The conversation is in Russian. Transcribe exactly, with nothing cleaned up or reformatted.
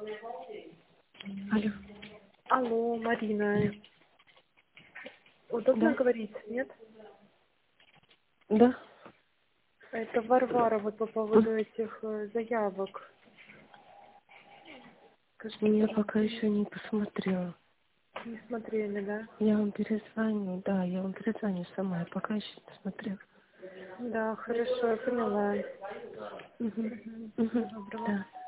Алло. Алло, Марина. Удобно Да. говорить, нет? Да. Это Варвара вот по поводу этих э, заявок. Скажите, Я пожалуйста, пока еще не посмотрела. не смотрели, да? Я вам перезвоню, да, я вам перезвоню сама, я пока еще не смотрела. Да, хорошо, я поняла. Угу. Мгм. Угу. Всего доброго. Да.